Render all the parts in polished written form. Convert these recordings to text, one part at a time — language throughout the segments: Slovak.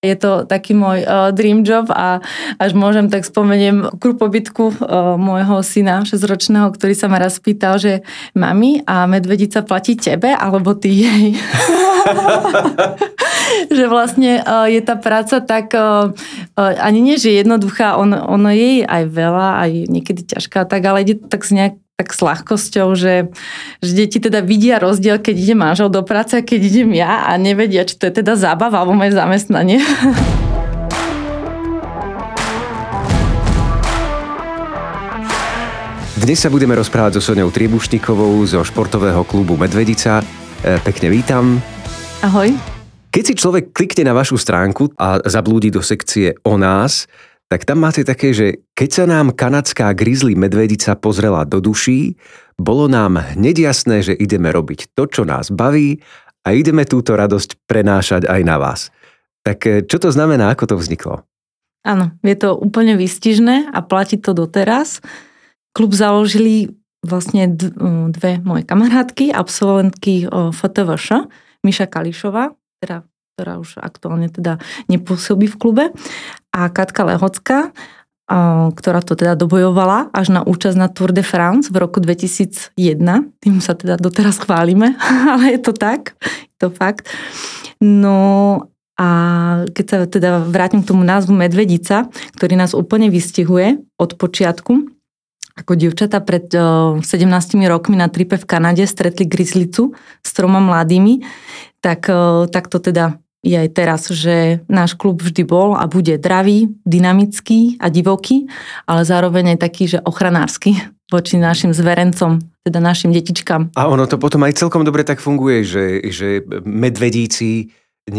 Je to taký môj dream job a až môžem, tak spomeniem pobytku môjho syna 6-ročného, ktorý sa ma raz pýtal, že mami, a medvedica platí tebe, alebo ty jej? Že vlastne je tá práca tak ani nie, že jednoduchá, ono je aj veľa, aj niekedy ťažká, tak, ale ide tak tak s ľahkosťou, že deti teda vidia rozdiel, keď ide manžel do práce a keď idem ja a nevedia, či to je teda zábava alebo moje zamestnanie. Dnes sa budeme rozprávať so Soňou Triebušníkovou zo športového klubu Medvedica. Pekne vítam. Ahoj. Keď si človek klikne na vašu stránku a zablúdi do sekcie o nás, tak tam máte také, že keď sa nám kanadská grizzly medvedica pozrela do duší, bolo nám hneď jasné, že ideme robiť to, čo nás baví a ideme túto radosť prenášať aj na vás. Tak čo to znamená, ako to vzniklo? Áno, je to úplne výstižné a platí to doteraz. Klub založili vlastne dve moje kamarátky, absolventky FTVŠ, Miša Kališová, ktorá už aktuálne teda nepôsobí v klube, a Katka Lehocká, ktorá to teda dobojovala až na účasť na Tour de France v roku 2001. Tým sa teda doteraz chválime, ale je to tak, je to fakt. No a keď sa teda vrátim k tomu názvu Medvedica, ktorý nás úplne vystihuje od počiatku, ako dievčatá pred 17 rokmi na tripe v Kanade stretli grizzlicu s 3 mladými, tak to teda je aj teraz, že náš klub vždy bol a bude dravý, dynamický a divoký, ale zároveň aj taký, že ochranársky voči našim zverencom, teda našim detičkám. A ono to potom aj celkom dobre tak funguje, že medvedíci,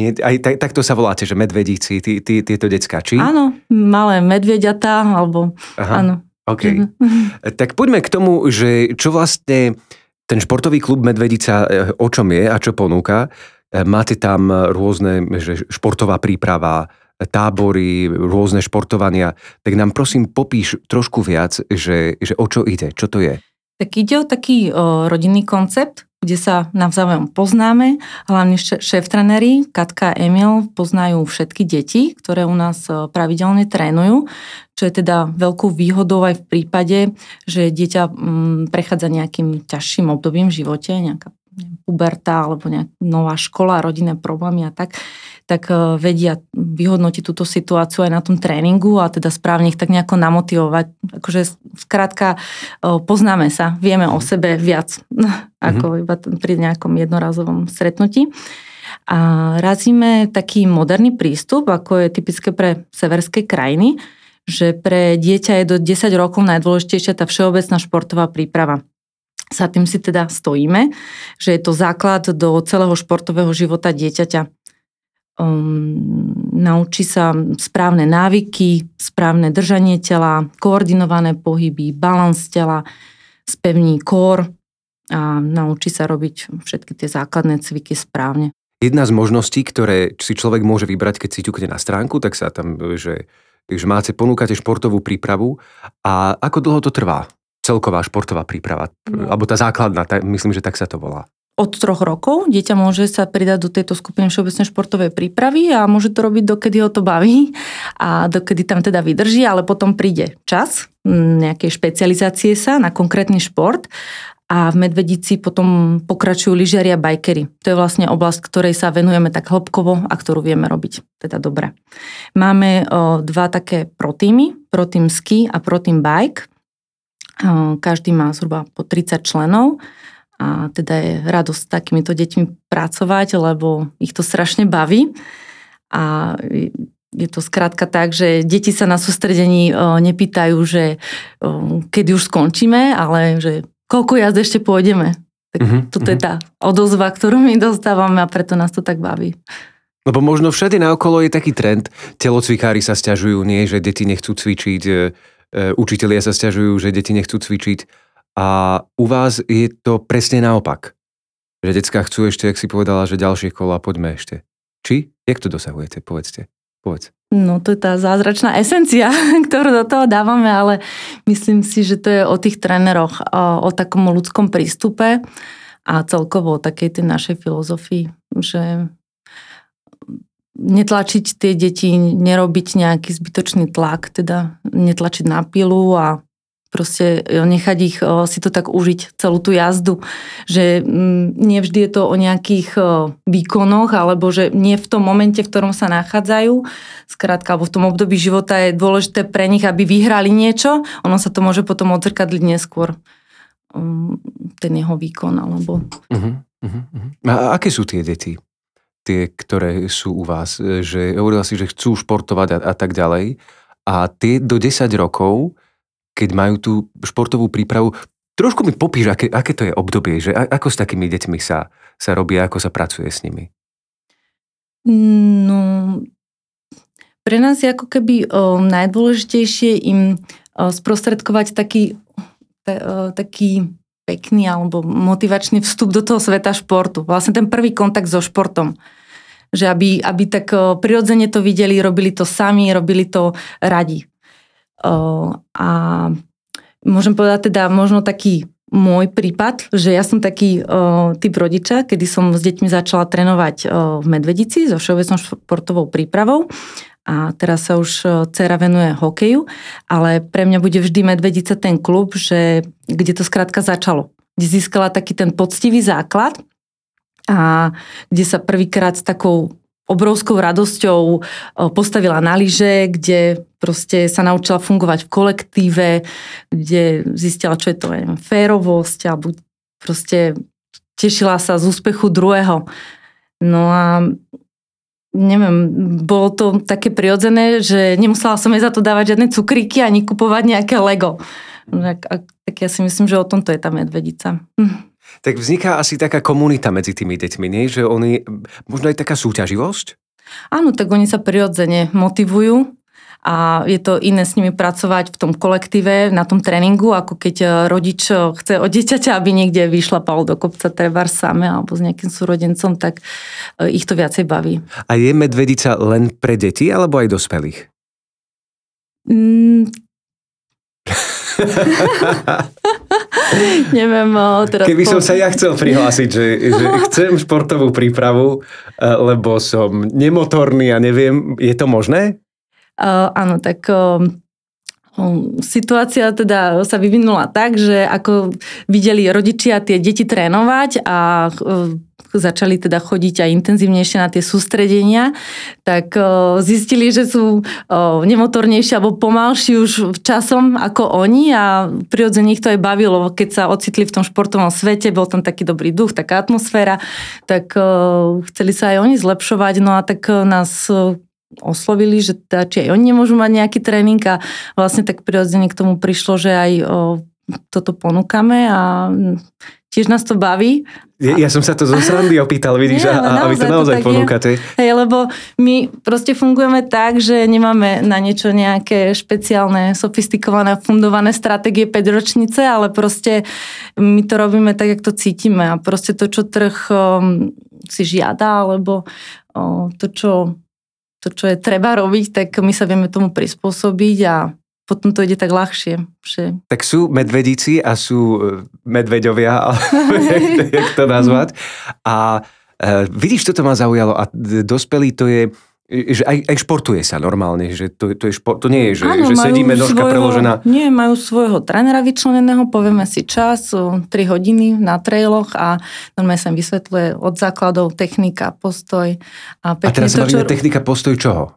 aj takto sa voláte, že medvedíci, tieto decká, či? Áno, malé medvediatá, alebo áno. OK. Tak poďme k tomu, že čo vlastne ten športový klub Medvedica, o čom je a čo ponúka. Máte tam rôzne, že športová príprava, tábory, rôzne športovania. Tak nám prosím popíš trošku viac, že o čo ide, čo to je. Tak ide o taký rodinný koncept, kde sa navzájom poznáme. Hlavne šéf-trenéri Katka a Emil poznajú všetky deti, ktoré u nás pravidelne trénujú, čo je teda veľkou výhodou aj v prípade, že dieťa prechádza nejakým ťažším obdobím v živote, nejaká puberta alebo nejaká nová škola, rodinné problémy a tak vedia vyhodnotiť túto situáciu aj na tom tréningu a teda správne ich tak nejako namotivovať. Akože skrátka poznáme sa, vieme o sebe viac ako iba pri nejakom jednorazovom stretnutí. A razíme taký moderný prístup, ako je typické pre severské krajiny, že pre dieťa je do 10 rokov najdôležitejšia tá všeobecná športová príprava. Za tým si teda stojíme, že je to základ do celého športového života dieťaťa. Naučí sa správne návyky, správne držanie tela, koordinované pohyby, balans tela, spevní kór a naučí sa robiť všetky tie základné cviky správne. Jedna z možností, ktoré si človek môže vybrať, keď si ťukne na stránku, tak sa tam, že ponúkate športovú prípravu. A ako dlho to trvá? Celková športová príprava, alebo tá základná, myslím, že tak sa to volá. Od 3 rokov dieťa môže sa pridať do tejto skupiny všeobecnej športovej prípravy a môže to robiť, dokedy ho to baví a dokedy tam teda vydrží, ale potom príde čas nejakej špecializácie sa na konkrétny šport a v Medvedici potom pokračujú lyžiari a bajkeri. To je vlastne oblasť, ktorej sa venujeme tak hĺbkovo a ktorú vieme robiť teda dobre. Máme 2 také protýmy, Protým ski a Protým bike. Každý má zhruba po 30 členov a teda je radosť s takýmito deťmi pracovať, lebo ich to strašne baví a je to skrátka tak, že deti sa na sústredení nepýtajú, že kedy už skončíme, ale že koľko jazd ešte pôjdeme. Tak toto je tá odozva, ktorú my dostávame a preto nás to tak baví. Lebo možno všade naokolo je taký trend, telocvikári sa sťažujú, nie, že deti nechcú cvičiť, učitelia sa sťažujú, že deti nechcú cvičiť a u vás je to presne naopak. Že decká chcú ešte, jak si povedala, že ďalšie kola, poďme ešte. Či? Jak to dosahujete? Povedz. No to je tá zázračná esencia, ktorú do toho dávame, ale myslím si, že to je o tých tréneroch, o takom ľudskom prístupe a celkovo o takej tej našej filozofii, že netlačiť tie deti, nerobiť nejaký zbytočný tlak, teda netlačiť na pilu a proste nechať ich si to tak užiť, celú tú jazdu. Že nie vždy je to o nejakých výkonoch, alebo že nie v tom momente, v ktorom sa nachádzajú. Skrátka, alebo v tom období života je dôležité pre nich, aby vyhrali niečo. Ono sa to môže potom odzrkadliť neskôr. Ten jeho výkon, alebo... A aké sú tie deti? Tie, ktoré sú u vás? Že hovorila si, že chcú športovať a tak ďalej. A tie do 10 rokov, keď majú tú športovú prípravu, trošku mi popíš, aké to je obdobie, že ako s takými deťmi sa robí, ako sa pracuje s nimi? No, pre nás je ako keby najdôležitejšie im sprostredkovať taký pekný alebo motivačný vstup do toho sveta športu. Vlastne ten prvý kontakt so športom. Že aby tak prirodzene to videli, robili to sami, robili to radi. A môžem povedať teda možno taký môj prípad, že ja som taký typ rodiča, kedy som s deťmi začala trénovať v Medvedici so všeobecnou športovou prípravou a teraz sa už dcera venuje hokeju, ale pre mňa bude vždy Medvedica ten klub, kde to skrátka začalo. Kde získala taký ten poctivý základ a kde sa prvýkrát s takou obrovskou radosťou postavila na lyže, kde proste sa naučila fungovať v kolektíve, kde zistila, čo je to férovosť, alebo proste tešila sa z úspechu druhého. No a neviem, bolo to také prirodzené, že nemusela som jej za to dávať žiadne cukríky ani kupovať nejaké Lego. Tak ja si myslím, že o tomto je tá Medvedica. Tak vzniká asi taká komunita medzi tými deťmi, nie? Že oni, možno aj taká súťaživosť? Áno, tak oni sa prirodzene motivujú a je to iné s nimi pracovať v tom kolektíve, na tom tréningu, ako keď rodič chce od dieťaťa, aby niekde vyšlapal do kopca trebárs same alebo s nejakým súrodencom, tak ich to viacej baví. A je Medvedica len pre deti alebo aj dospelých? Neviem teraz... Keby som sa ja chcel prihlásiť, že chcem športovú prípravu, lebo som nemotorný a neviem, je to možné? Áno, tak situácia teda sa vyvinula tak, že ako videli rodičia tie deti trénovať a začali teda chodiť aj intenzívnejšie na tie sústredenia, tak zistili, že sú nemotornejší alebo pomalší už časom ako oni a prirodzene ich to aj bavilo, keď sa ocitli v tom športovom svete, bol tam taký dobrý duch, taká atmosféra, tak chceli sa aj oni zlepšovať, no a tak nás oslovili, že teda, či aj oni nemôžu mať nejaký tréning a vlastne tak prirodzene k tomu prišlo, že aj toto ponúkame a tiež nás to baví. Ja som sa to zo srandy opýtal, vidíš, a vy to naozaj ponúkate. Hej, lebo my proste fungujeme tak, že nemáme na niečo nejaké špeciálne, sofistikované, fundované stratégie 5-ročnice, ale proste my to robíme tak, jak to cítime a proste to, čo trh si žiada, alebo to, čo je treba robiť, tak my sa vieme tomu prispôsobiť a potom to ide tak ľahšie. Že... Tak sú medvedíci a sú medveďovia, jak to nazvať. A vidíš, toto ma zaujalo a dospelí to je, že aj športuje sa normálne, že to je šport, to nie je, že, áno, že sedíme nožka preložená. Nie, majú svojho trénera vyčleneného, povieme si čas, 3 hodiny na trailoch a normálne sa im vysvetľuje od základov technika, postoj. A teraz sa bavíme technika, postoj čoho?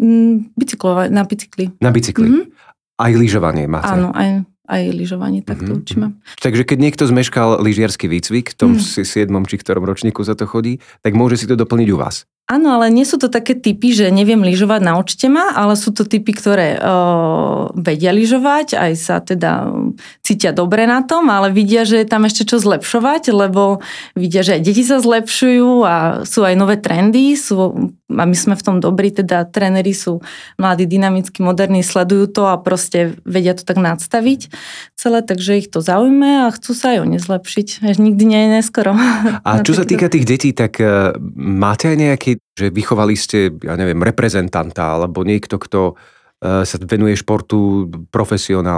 Na bicykli. Na bicykli. Mm-hmm. Aj lyžovanie máte. Áno, aj lyžovanie, tak to učíme. Takže keď niekto zmeškal lyžiarsky výcvik, v tom 7. či ktorom ročníku za to chodí, tak môže si to doplniť u vás. Áno, ale nie sú to také typy, že neviem lyžovať, naučte ma, ale sú to typy, ktoré vedia lyžovať, aj sa teda cítia dobre na tom, ale vidia, že je tam ešte čo zlepšovať, lebo vidia, že aj deti sa zlepšujú a sú aj nové trendy, a my sme v tom dobrí, teda tréneri sú mladí, dynamicky, moderní, sledujú to a proste vedia to tak nadstaviť celé, takže ich to zaujme a chcú sa aj oni zlepšiť. Nikdy nie je neskoro. A čo sa týka tých detí, tak máte aj nejaký, že vychovali ste, ja neviem, reprezentanta alebo niekto, kto sa venuje športu profesionálne?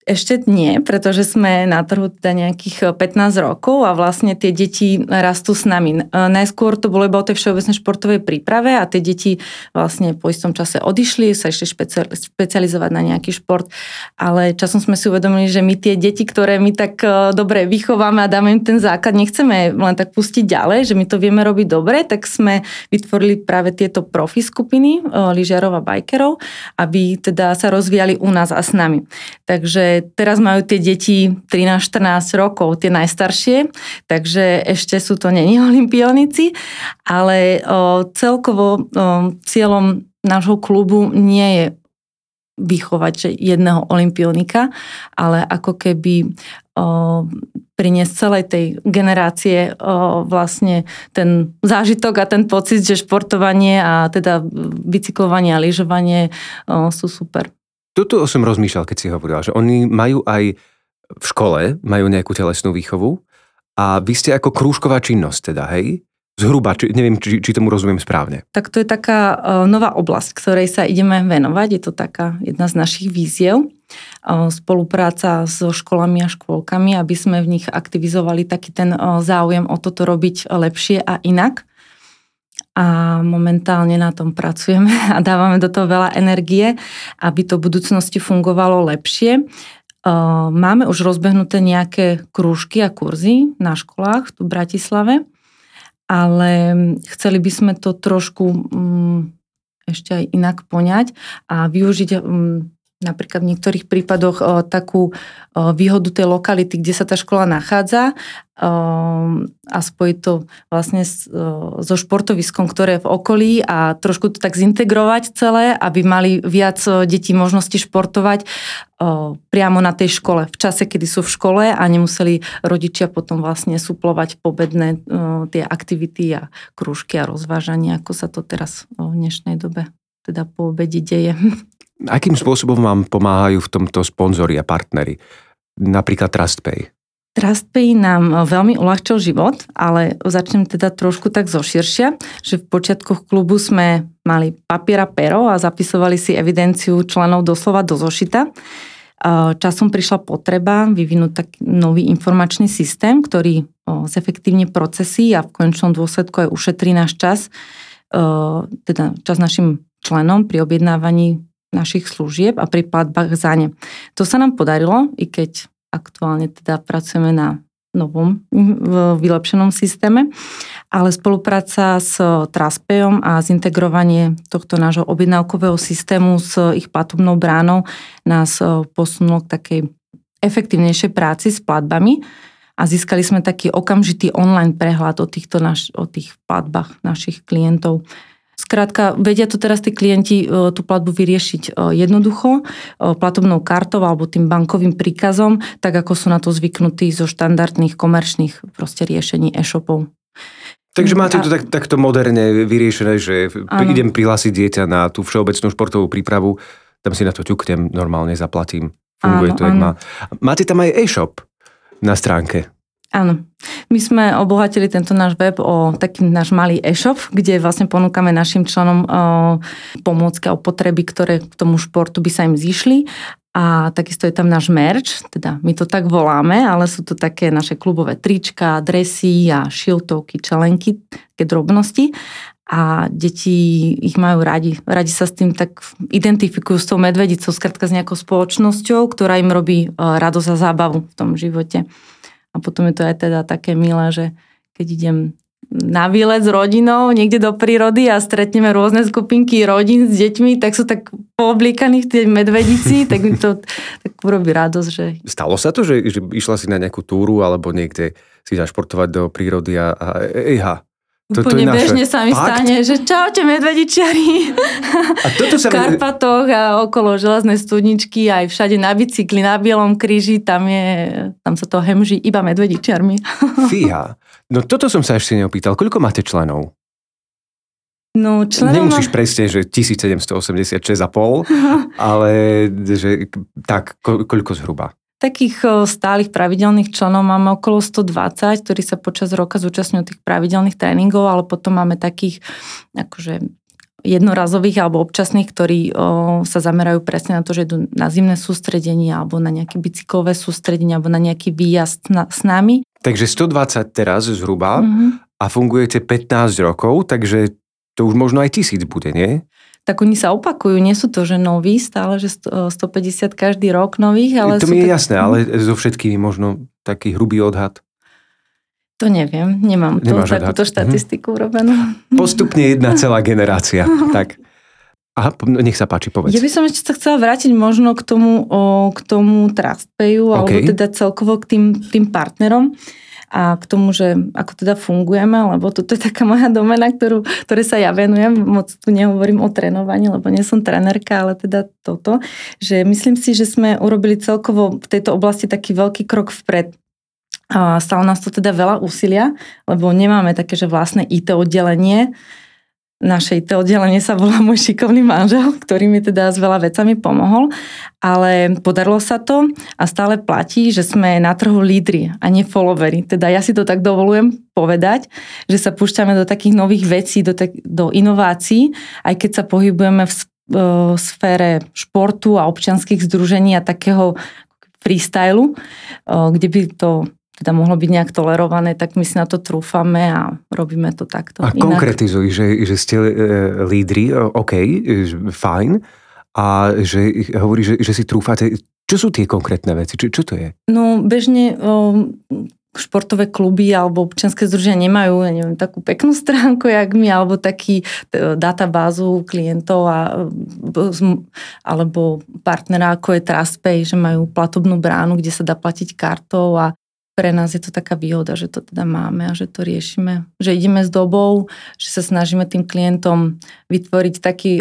Ešte nie, pretože sme na trhu teda nejakých 15 rokov a vlastne tie deti rastú s nami. Najskôr to bolo iba o tej všeobecnej športovej príprave a tie deti vlastne po istom čase odišli, sa ešte špecializovať na nejaký šport, ale časom sme si uvedomili, že my tie deti, ktoré my tak dobre vychováme a dáme im ten základ, nechceme len tak pustiť ďalej, že my to vieme robiť dobre, tak sme vytvorili práve tieto profi skupiny lyžiarov a bajkerov, aby teda sa rozvíjali u nás a s nami. Takže teraz majú tie deti 13-14 rokov, tie najstaršie, takže ešte sú to nie olympionici, ale celkovo cieľom nášho klubu nie je vychovať že jedného olympionika, ale ako keby priniesť celej tej generácie vlastne ten zážitok a ten pocit, že športovanie a teda bicyklovanie a lyžovanie sú super. Tuto som rozmýšľal, keď si hovorila, že oni majú aj v škole, majú nejakú telesnú výchovu a vy ste ako krúžková činnosť teda, hej? Zhruba, neviem, či tomu rozumiem správne. Tak to je taká nová oblasť, ktorej sa ideme venovať. Je to taká jedna z našich víziev. Spolupráca so školami a škôlkami, aby sme v nich aktivizovali taký ten záujem o toto robiť lepšie a inak. A momentálne na tom pracujeme a dávame do toho veľa energie, aby to v budúcnosti fungovalo lepšie. Máme už rozbehnuté nejaké krúžky a kurzy na školách tu v Bratislave, ale chceli by sme to trošku ešte aj inak poňať a využiť napríklad v niektorých prípadoch takú výhodu tej lokality, kde sa tá škola nachádza a spojiť to vlastne so športoviskom, ktoré je v okolí a trošku to tak zintegrovať celé, aby mali viac detí možnosti športovať priamo na tej škole, v čase, kedy sú v škole a nemuseli rodičia potom vlastne suplovať pobedné tie aktivity a krúžky a rozvážania, ako sa to teraz v dnešnej dobe teda po obede deje. Akým spôsobom vám pomáhajú v tomto sponzori a partneri? Napríklad TrustPay. TrustPay nám veľmi uľahčil život, ale začnem teda trošku tak zoširšia, že v počiatkoch klubu sme mali papier a pero a zapisovali si evidenciu členov doslova do zošita. Časom prišla potreba vyvinúť taký nový informačný systém, ktorý zefektívne procesy a v konečnom dôsledku aj ušetrí náš čas, teda čas našim členom pri objednávaní našich služieb a pri platbách za ne. To sa nám podarilo, i keď aktuálne teda pracujeme na novom vylepšenom systéme, ale spolupráca s TrustPayom a zintegrovanie tohto nášho objednávkového systému s ich platobnou bránou nás posunulo k takej efektívnejšej práci s platbami a získali sme taký okamžitý online prehľad o tých platbách našich klientov. Skrátka, vedia to teraz tí klienti tú platbu vyriešiť jednoducho, platobnou kartou alebo tým bankovým príkazom, tak ako sú na to zvyknutí zo štandardných komerčných proste riešení e-shopov. Takže máte to takto moderne vyriešené, že idem prihlásiť dieťa na tú všeobecnú športovú prípravu, tam si na to ťuknem, normálne zaplatím, funguje to, jak má. Máte tam aj e-shop na stránke. Áno. My sme obohatili tento náš web o taký náš malý e-shop, kde vlastne ponúkame našim členom pomôcky a potreby, ktoré k tomu športu by sa im zišli. A takisto je tam náš merch, teda my to tak voláme, ale sú to také naše klubové trička, dresy a šiltovky, čelenky, také drobnosti. A deti ich majú radi. Radi sa s tým tak identifikujú s tou medvedicou, skrátka s nejakou spoločnosťou, ktorá im robí radosť a zábavu v tom živote. A potom je to aj teda také milé, že keď idem na výlet s rodinou niekde do prírody a stretneme rôzne skupinky rodín s deťmi, tak sú tak pooblíkaní v tej medvedici, tak mi to tak urobí radosť. Že... Stalo sa to, že išla si na nejakú túru alebo niekde si zašportovať do prírody a úplne bežne sa mi stane, že čaute medvedičiari. A toto sa v Karpatoch a okolo železnej studničky, aj všade na bicykli, na Bielom kríži, tam sa to hemží iba medvedičiarmi. Fíha. No toto som sa ešte neopýtal. Koľko máte členov? No, nemusíš presne, že 1786,5, ale že tak, koľko zhruba? Takých stálych pravidelných členov máme okolo 120, ktorí sa počas roka zúčastňujú tých pravidelných tréningov, ale potom máme takých akože jednorazových alebo občasných, ktorí sa zamerajú presne na to, že idú na zimné sústredenie alebo na nejaké bicyklové sústredenie alebo na nejaký výjazd s nami. Takže 120 teraz zhruba a fungujete 15 rokov, takže to už možno aj 1000 bude, nie? Tak oni sa opakujú, nie sú to, že noví stále, že 150 každý rok nových, ale to mi je jasné, ale so všetkými možno taký hrubý odhad. To neviem, nemám takúto štatistiku urobenú. Postupne jedna celá generácia. Tak. Aha, nech sa páči, povedz. Ja by som ešte sa chcela vrátiť možno k tomu TrustPayu, alebo teda celkovo k tým partnerom a k tomu, že ako teda fungujeme, lebo toto je taká moja domena, ktoré sa ja venujem. Moc tu nehovorím o trénovaní, lebo nie som trenérka, ale teda toto, že myslím si, že sme urobili celkovo v tejto oblasti taký veľký krok vpred. A stalo nás to teda veľa úsilia, lebo nemáme také, že vlastné IT oddelenie. Naše IT oddelenie sa volá môj šikovný manžel, ktorý mi teda s veľa vecami pomohol, ale podarilo sa to a stále platí, že sme na trhu lídri a nie followery. Teda ja si to tak dovolujem povedať, že sa púšťame do takých nových vecí, do inovácií, aj keď sa pohybujeme v sfére športu a občianskych združení a takého freestylu, kde by to teda mohlo byť nejak tolerované, tak my si na to trúfame a robíme to takto. A konkretizuj, že ste lídri, OK, fajn, a že hovorí, že si trúfate. Čo sú tie konkrétne veci? Čo to je? No bežne športové kluby alebo občianske združenia nemajú, ja neviem, takú peknú stránku, jak my, alebo taký databázu klientov alebo partnera, ako je TrustPay, že majú platobnú bránu, kde sa dá platiť kartou a pre nás je to taká výhoda, že to teda máme a že to riešime. Že ideme s dobou, že sa snažíme tým klientom vytvoriť taký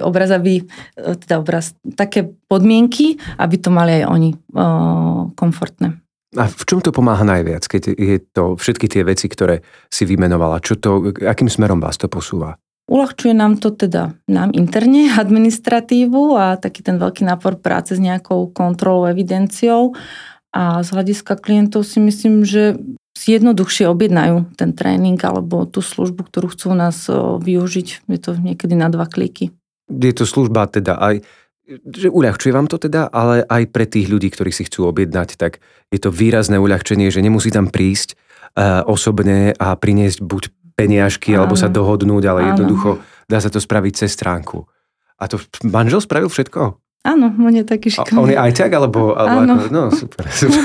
také podmienky, aby to mali aj oni komfortné. A v čom to pomáha najviac, keď je to všetky tie veci, ktoré si vymenovala? Akým smerom vás to posúva? Uľahčuje nám to teda interne administratívu a taký ten veľký nápor práce s nejakou kontrolou, evidenciou. A z hľadiska klientov si myslím, že si jednoduchšie objednajú ten tréning alebo tú službu, ktorú chcú nás využiť. Je to niekedy na 2 kliky. Je to služba teda aj, že uľahčuje vám to teda, ale aj pre tých ľudí, ktorí si chcú objednať, tak je to výrazné uľahčenie, že nemusí tam prísť osobne a priniesť buď peniažky, alebo sa dohodnúť, ale jednoducho dá sa to spraviť cez stránku. A to manžel spravil všetko? Áno, on je taký šikovný. On je aj tak, alebo ako, no super.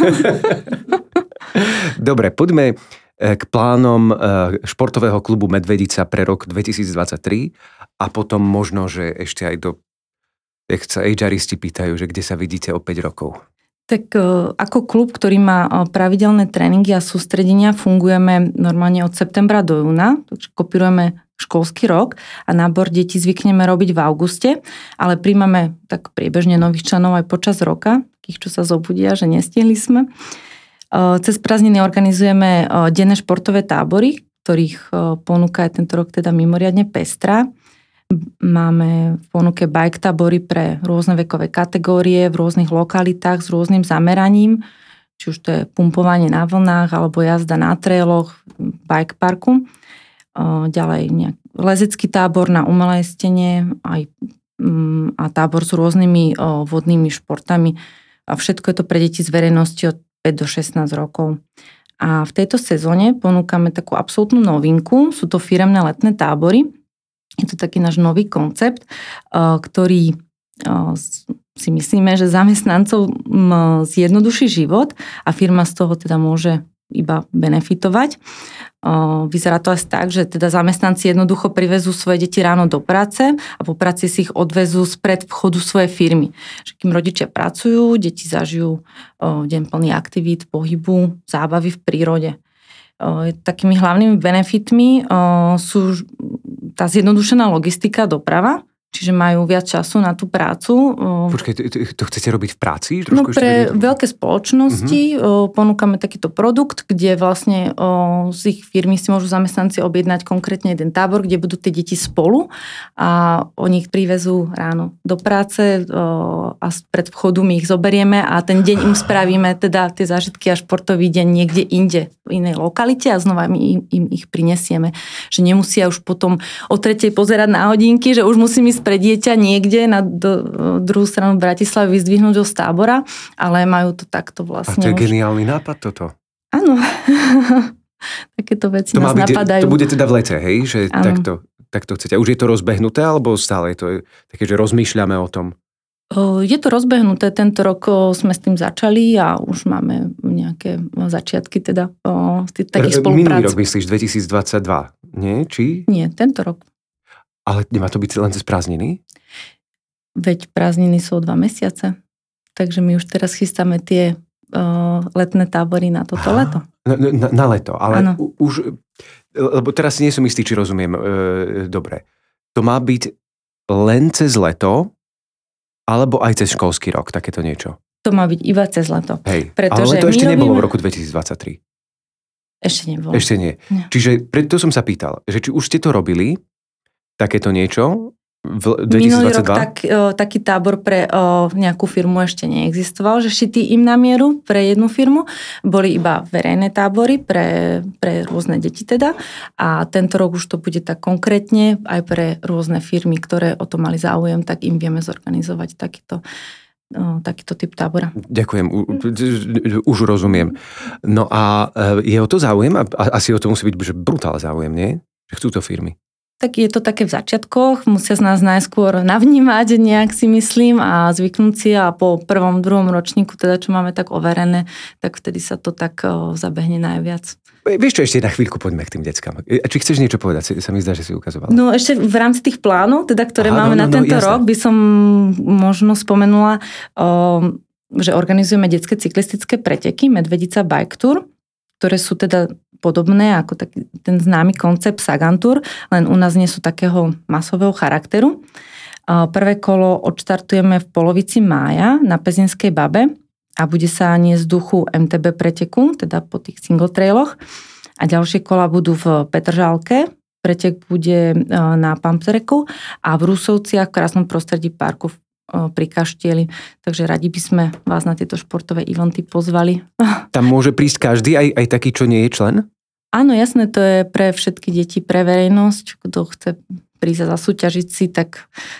Dobre, poďme k plánom športového klubu Medvedica pre rok 2023 a potom možno, že ešte aj jak sa HRisti pýtajú, že kde sa vidíte o 5 rokov. Tak ako klub, ktorý má pravidelné tréningy a sústredenia, fungujeme normálne od septembra do júna, takže kopírujeme školský rok a nábor detí zvykneme robiť v auguste, ale príjmame tak priebežne nových členov aj počas roka, takých, čo sa zobudia, že nestihli sme. Cez prázdniny organizujeme denné športové tábory, ktorých ponuka je tento rok teda mimoriadne pestrá. Máme v ponuke bike tábory pre rôzne vekové kategórie v rôznych lokalitách s rôznym zameraním, či už to je pumpovanie na vlnách alebo jazda na trailoch v bike parku. Ďalej lezecký tábor na umelej stene a tábor s rôznymi vodnými športami. A všetko je to pre deti z verejnosti od 5 do 16 rokov. A v tejto sezóne ponúkame takú absolútnu novinku. Sú to firemné letné tábory. Je to taký náš nový koncept, ktorý si myslíme, že zamestnancov zjednoduší život a firma z toho teda môže iba benefitovať. Vyzerá to asi tak, že teda zamestnanci jednoducho privezú svoje deti ráno do práce a po práci si ich odvezú spred vchodu svojej firmy. Že kým rodičia pracujú, deti zažijú deň plný aktivít, pohybu, zábavy v prírode. Takými hlavnými benefitmi sú tá zjednodušená logistika, doprava, čiže majú viac času na tú prácu. Počkaj, to chcete robiť v práci? No pre veľké spoločnosti ponúkame takýto produkt, kde vlastne z ich firmy si môžu zamestnanci objednať konkrétne jeden tábor, kde budú tie deti spolu a oni ich privezú ráno do práce a pred vchodu my ich zoberieme a ten deň im spravíme teda tie zážitky a športový deň niekde inde, v inej lokalite a znova my im ich prinesieme. Že nemusia už potom o 3:00 pozerať na hodinky, že už musím ísť pre dieťa niekde na druhú stranu Bratislavy vyzdvihnúť do tábora, ale majú to takto vlastne. A to je geniálny nápad toto. Áno. Takéto veci to nás napadajú. To bude teda v lete, hej? Že takto chcete. A už je to rozbehnuté, alebo stále je to také, že rozmýšľame o tom? Je to rozbehnuté. Tento rok sme s tým začali a už máme nejaké začiatky teda takých spoluprác. Minulý rok myslíš 2022, nie? Či? Nie, tento rok. Ale nemá to byť len cez prázdniny? Veď prázdniny sú o 2 mesiace. Takže my už teraz chystáme tie letné tábory na toto leto. Na leto, ale už... Lebo teraz nie som istý, či rozumiem dobre. To má byť len cez leto, alebo aj cez školský rok, takéto niečo? To má byť iba cez leto. Hej, ale to ešte nebolo v roku 2023. Ešte nebolo. Ešte nie. Čiže preto som sa pýtal, že či už ste to robili, takéto niečo v 2022? Minulý rok taký tábor pre nejakú firmu ešte neexistoval, že šitý im na mieru pre jednu firmu. Boli iba verejné tábory pre rôzne deti teda. A tento rok už to bude tak konkrétne aj pre rôzne firmy, ktoré o to mali záujem, tak im vieme zorganizovať takýto typ tábora. Ďakujem, už rozumiem. No a je o to záujem? Asi o to musí byť brutálny záujem, nie? Že chcú to firmy. Tak je to také v začiatkoch, musia z nás najskôr navnímať nejak si myslím a zvyknúť si a po 1., 2. ročníku, teda čo máme tak overené, tak vtedy sa to tak zabehne najviac. Vieš čo, ešte na chvíľku poďme k tým deckám. Či chceš niečo povedať? Sa mi zdá, že si ukazovala. No ešte v rámci tých plánov, teda, ktoré máme na tento rok, by som možno spomenula, že organizujeme detské cyklistické preteky Medvedica Bike Tour, ktoré sú teda podobné ako taký ten známy koncept Sagan Tour, len u nás nie sú takého masového charakteru. Prvé kolo odštartujeme v polovici mája na Pezinskej Babe a bude sa niesť duchu MTB preteku, teda po tých single trailoch. A ďalšie kola budú v Petržalke, pretek bude na Pumptreku a v Rusovciach v krásnom prostredí parku pri Kaštieli. Takže radi by sme vás na tieto športové eventy pozvali. Tam môže prísť každý, aj taký, čo nie je člen? Áno, jasné, to je pre všetky deti, pre verejnosť. Kto chce prísť a zasúťažiť si, tak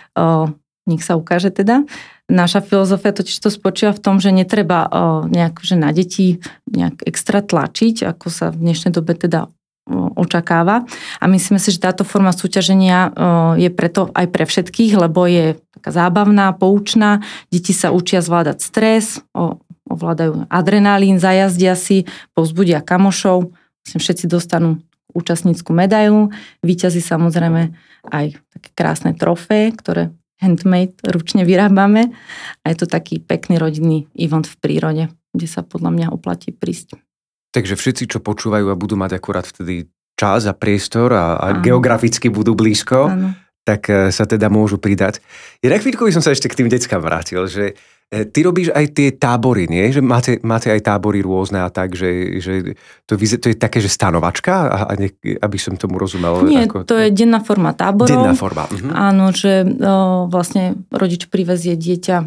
nech sa ukáže teda. Naša filozofia totiž to spočíva v tom, že netreba nejak, že na deti nejak extra tlačiť, ako sa v dnešnej dobe teda očakáva. A myslíme si, že táto forma súťaženia je preto aj pre všetkých, lebo je taká zábavná, poučná. Deti sa učia zvládať stres, ovládajú adrenalín, zajazdia si, povzbudia kamošov. Všetci dostanú účastnícku medailu. Víťazí samozrejme aj také krásne trofeje, ktoré handmade ručne vyrábame. A je to taký pekný rodinný event v prírode, kde sa podľa mňa oplatí prísť. Takže všetci, čo počúvajú a budú mať akurát vtedy čas a priestor a geograficky budú blízko, tak sa teda môžu pridať. Na chvíľku by som sa ešte k tým deckám vrátil, že ty robíš aj tie tábory, nie? Že máte aj tábory rôzne a tak, že to je také, že stanovačka, aby som tomu rozumel. Nie, to je denná forma táborov. Denná forma. Áno, že vlastne rodič privezie dieťa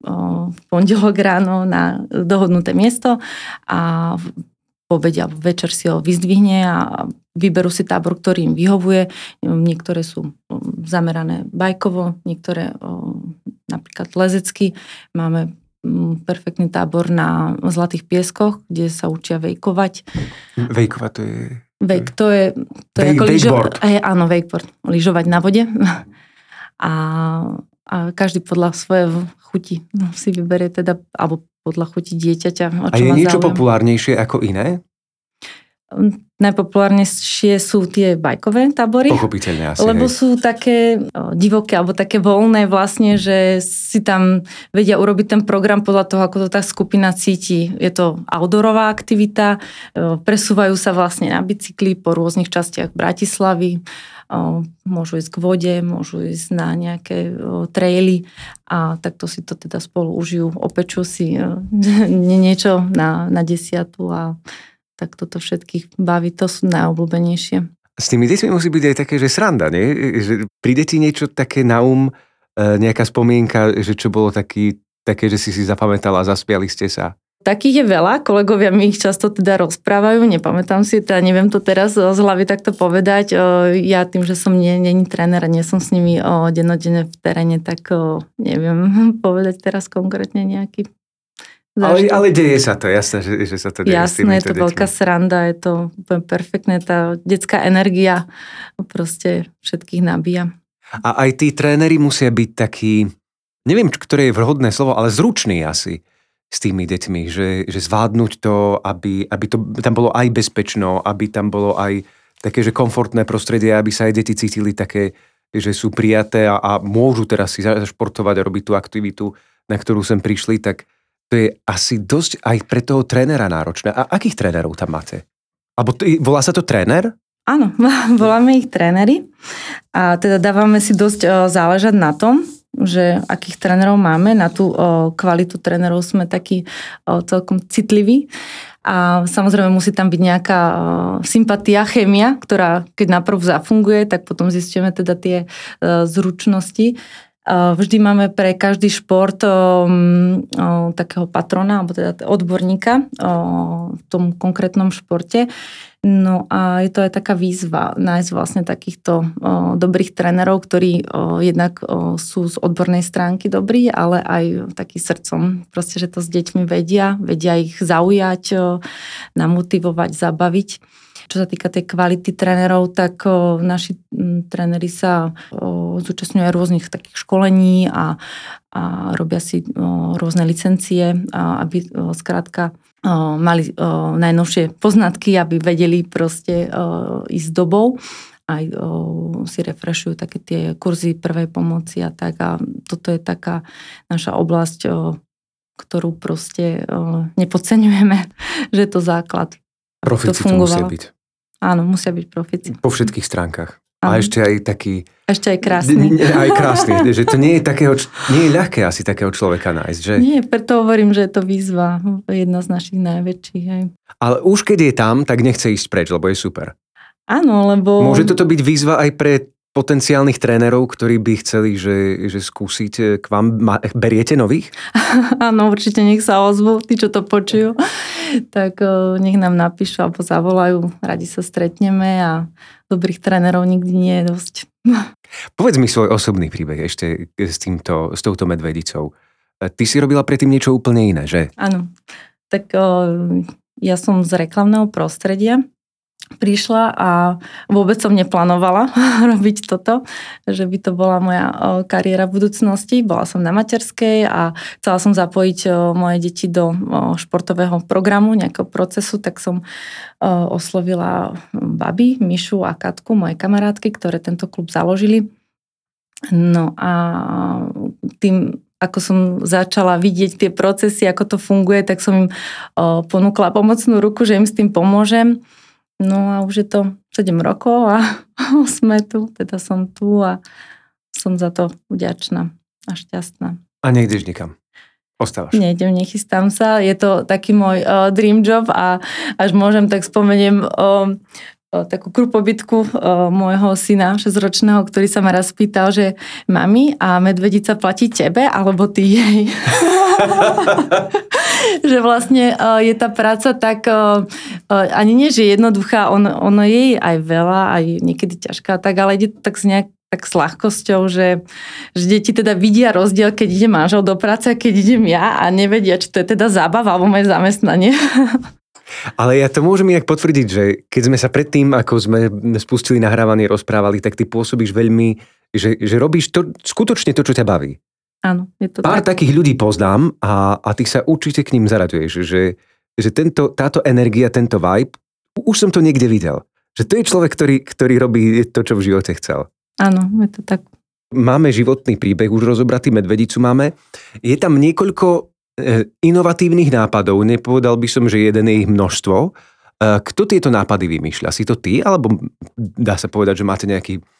v pondelok ráno na dohodnuté miesto a obede alebo večer si ho vyzdvihne a vyberú si tábor, ktorý im vyhovuje. Niektoré sú zamerané bajkovo, niektoré napríklad lezecky. Máme perfektný tábor na Zlatých pieskoch, kde sa učia vejkovať. Vejkovať to je... Vejk, to je ako wakeboard. Áno, wakeboard. Lyžovať na vode. A každý podľa svojej chuti si vyberie teda, alebo podľa chuti dieťaťa. A je niečo populárnejšie ako iné? Najpopulárnejšie sú tie bajkové tábory. Pochopiteľne asi. Lebo sú také divoké alebo také voľné vlastne, že si tam vedia urobiť ten program podľa toho, ako to tá skupina cíti. Je to outdoorová aktivita, presúvajú sa vlastne na bicykli po rôznych častiach Bratislavy môžu ísť k vode, môžu ísť na nejaké traily a takto si to teda spolu užijú, opečú si niečo na 10 a tak toto všetkých baví, to sú najobľúbenejšie. S tými deťmi musí byť aj také, že sranda, nie? Že príde ti niečo také na nejaká spomienka, že čo bolo také, že si zapamätala a zaspiali ste sa? Takých je veľa, kolegovia mi ich často teda rozprávajú, nepamätám si, teda neviem to teraz z hlavy takto povedať. Ja tým, že som není tréner a nie som s nimi dennodenne v teréne, tak neviem povedať teraz konkrétne nejaký zážitok. Ale deje sa to, jasné, že sa to deje. Jasné, je to veľká sranda, je to úplne perfektné, tá detská energia proste všetkých nabíja. A aj tí tréneri musia byť takí, neviem, ktoré je vhodné slovo, ale zruční asi s tými deťmi, že zvládnuť to, aby to tam bolo aj bezpečno, aby tam bolo aj také, že komfortné prostredie, aby sa aj deti cítili také, že sú prijaté a môžu teraz si zašportovať a robiť tú aktivitu, na ktorú sem prišli, tak to je asi dosť aj pre toho trénera náročné. A akých trénerov tam máte? Alebo volá sa to tréner? Áno, voláme ich tréneri a teda dávame si dosť záležať na tom, že akých trénerov máme. Na tú kvalitu trénerov sme takí celkom citliví. A samozrejme musí tam byť nejaká sympatia, chémia, ktorá keď naprv zafunguje, tak potom zistíme teda tie zručnosti. Vždy máme pre každý šport takého patrona, alebo teda odborníka v tom konkrétnom športe. No a je to aj taká výzva nájsť vlastne takýchto dobrých trénerov, ktorí jednak sú z odbornej stránky dobrí, ale aj taký srdcom. Proste, že to s deťmi vedia ich zaujať, namotivovať, zabaviť. Čo sa týka tej kvality trénerov, tak naši tréneri sa zúčastňujú aj rôznych takých školení a robia si rôzne licencie, aby skrátka mali najnovšie poznatky, aby vedeli proste ísť s dobou. Aj si refreshujú také tie kurzy prvej pomoci a tak. A toto je taká naša oblasť, ktorú proste nepodceňujeme, že je to základ. Profici to musia byť. Áno, musia byť profici. Po všetkých stránkach. A ešte aj taký... Ešte aj krásny. Aj krásny, že to nie je ľahké asi takého človeka nájsť, že? Nie, preto hovorím, že je to výzva. Jedna z našich najväčších. Aj. Ale už keď je tam, tak nechce ísť preč, lebo je super. Áno, lebo... Môže toto byť výzva aj pre potenciálnych trénerov, ktorí by chceli, že skúsiť k vám... Beriete nových? Áno, určite nech sa ozvú, tí, čo to počujú. Tak nech nám napíšu alebo zavolajú. Radi sa stretneme a dobrých trénerov nikdy nie je dosť. Povedz mi svoj osobný príbeh ešte s touto medvedicou. Ty si robila predtým niečo úplne iné, že? Áno. Tak ja som z reklamného prostredia prišla a vôbec som neplánovala robiť toto, že by to bola moja kariéra v budúcnosti. Bola som na materskej a chcela som zapojiť moje deti do športového programu, nejakého procesu, tak som oslovila babi, Mišu a Katku, moje kamarátky, ktoré tento klub založili. No a tým, ako som začala vidieť tie procesy, ako to funguje, tak som im ponúkla pomocnú ruku, že im s tým pomôžem. No a už je to 7 rokov a sme tu, teda som tu a som za to vďačná a šťastná. A nejdeš nikam? Ostávaš? Nejdem, nechystám sa. Je to taký môj dream job a až môžem, tak spomeniem takú krupobytku môjho syna 6-ročného, ktorý sa ma raz pýtal, že mami, a medvedica platí tebe alebo ty jej? Že vlastne je tá práca tak ani nie, že jednoduchá, ono je aj veľa, aj niekedy ťažká, tak, ale ide to tak tak s ľahkosťou, že deti teda vidia rozdiel, keď ide manžel do práce a keď idem ja a nevedia, či to je teda zábava alebo moje zamestnanie. Ale ja to môžem inak potvrdiť, že keď sme sa predtým, ako sme spustili nahrávanie, rozprávali, tak ty pôsobíš veľmi, že robíš skutočne to, čo ťa baví. Áno, je to Pár takých ľudí poznám a ty sa určite k ním zaraduješ, že táto energia, tento vibe, už som to niekde videl. Že to je človek, ktorý robí to, čo v živote chcel. Áno, je to tak. Máme životný príbeh, už rozobratý, medvedicu máme. Je tam niekoľko inovatívnych nápadov, nepovedal by som, že jeden je ich množstvo. Kto tieto nápady vymýšľa? Si to ty, alebo dá sa povedať, že máte nejaký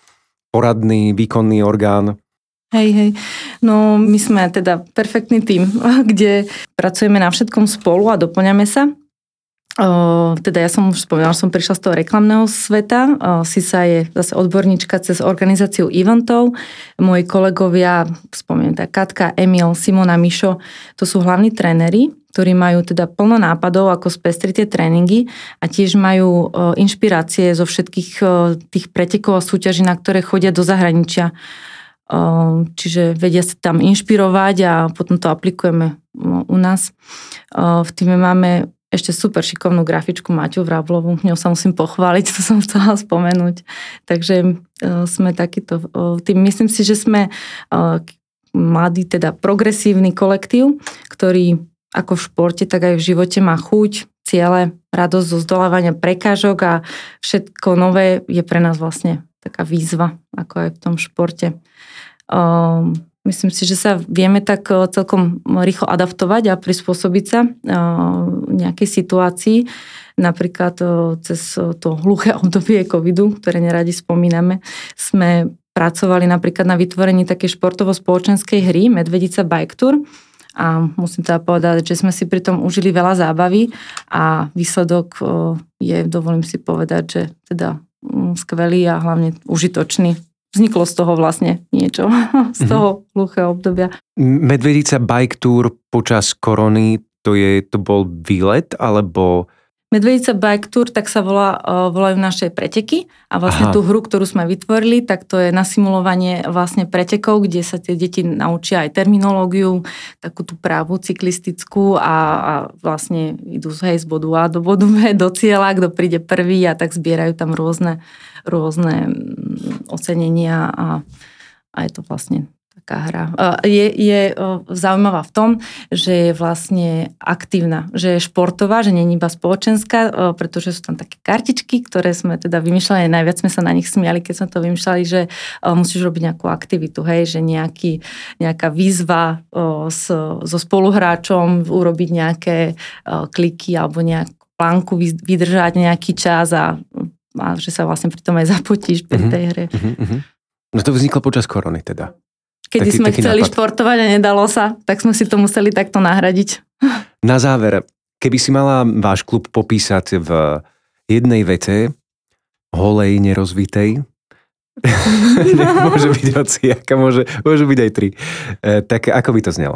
poradný, výkonný orgán? Hej. No my sme teda perfektný tím, kde pracujeme na všetkom spolu a doplňame sa. Teda ja som už spomínala, že som prišla z toho reklamného sveta. Sisa je zase odborníčka cez organizáciu eventov. Moji kolegovia, spomínam tak Katka, Emil, Simona, Mišo, to sú hlavní tréneri, ktorí majú teda plno nápadov, ako spestriť tie tréningy a tiež majú inšpirácie zo všetkých tých pretekov a súťaží, na ktoré chodia do zahraničia. Čiže vedia sa tam inšpirovať a potom to aplikujeme u nás. V týme máme ešte super šikovnú grafičku Maťu Vrablovú, ňou sa musím pochváliť, to som chcela spomenúť. Takže sme takýto tým. Myslím si, že sme mladý, teda progresívny kolektív, ktorý ako v športe, tak aj v živote má chuť, ciele, radosť zo zdolávania prekážok a všetko nové je pre nás vlastne taká výzva, ako aj v tom športe. Myslím si, že sa vieme tak celkom rýchlo adaptovať a prispôsobiť sa nejakej situácii. Napríklad cez to hluché obdobie covidu, ktoré neradi spomíname, sme pracovali napríklad na vytvorení takej športovo-spoločenskej hry Medvedica Bike Tour. A musím teda povedať, že sme si pri tom užili veľa zábavy a výsledok je, dovolím si povedať, že teda skvelý a hlavne užitočný. Vzniklo z toho vlastne niečo, z toho hluchého obdobia. Medvedica Bike Tour počas korony, to bol výlet, alebo... Medvedica Bike Tour, tak sa volajú naše preteky a vlastne tú hru, ktorú sme vytvorili, tak to je nasimulovanie vlastne pretekov, kde sa tie deti naučia aj terminológiu, takú tú právu cyklistickú a vlastne idú z bodu A do bodu B, do cieľa, kto príde prvý a tak zbierajú tam rôzne ocenenia a je to vlastne taká hra. Je zaujímavá v tom, že je vlastne aktívna, že je športová, že nie je iba spoločenská, pretože sú tam také kartičky, ktoré sme teda vymýšľali, najviac sme sa na nich smiali, keď sme to vymýšľali, že musíš robiť nejakú aktivitu, hej, že nejaká výzva so spoluhráčom urobiť nejaké kliky alebo nejakú plánku vydržať nejaký čas a že sa vlastne pri tom aj zapotíš pri tej hre. No to vzniklo počas korony teda. Kedy sme chceli športovať a nedalo sa, tak sme si to museli takto nahradiť. Na záver, keby si mala váš klub popísať v jednej vete, holej, nerozvitej, môže byť hociaká, môže byť aj 3, tak ako by to znelo?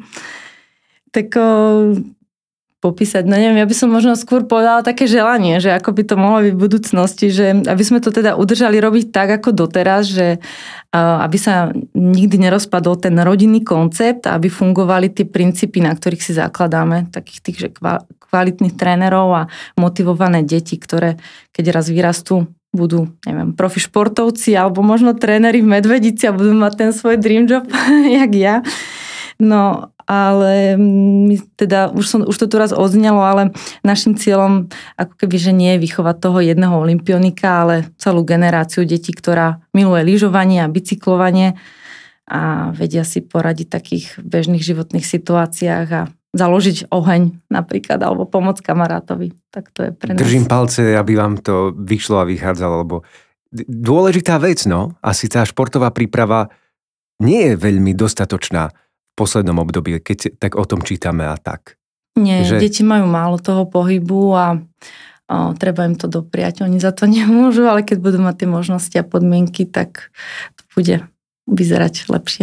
Tak popísať, no neviem, ja by som možno skôr povedala také želanie, že ako by to mohlo byť v budúcnosti, že aby sme to teda udržali robiť tak, ako doteraz, že aby sa nikdy nerozpadol ten rodinný koncept, aby fungovali tie princípy, na ktorých si zakladáme, takých tých, že kvalitných trénerov a motivované deti, ktoré keď raz vyrastú, budú, neviem, profi športovci alebo možno tréneri v Medvedici a budú mať ten svoj dream job, jak ja. No, ale teda, už to tu raz odznelo, ale našim cieľom ako keby, že nie je vychovať toho jedného olympionika, ale celú generáciu detí, ktorá miluje lyžovanie a bicyklovanie a vedia si poradiť v takých bežných životných situáciách a založiť oheň napríklad, alebo pomôcť kamarátovi. Tak to je pre nás. Držím palce, aby vám to vyšlo a vychádzalo, lebo dôležitá vec, no, asi tá športová príprava nie je veľmi dostatočná v poslednom období, keď tak o tom čítame a tak. Nie, deti majú málo toho pohybu a treba im to dopriať. Oni za to nemôžu, ale keď budú mať tie možnosti a podmienky, tak to bude vyzerať lepšie.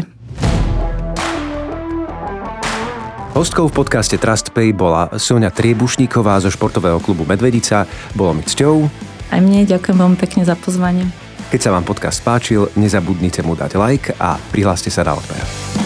Hostkou v podcaste TrustPay bola Soňa Triebušníková zo športového klubu Medvedica. Bolo mi cťou. Aj mne, ďakujem veľmi pekne za pozvanie. Keď sa vám podcast páčil, nezabudnite mu dať like a prihláste sa na odber.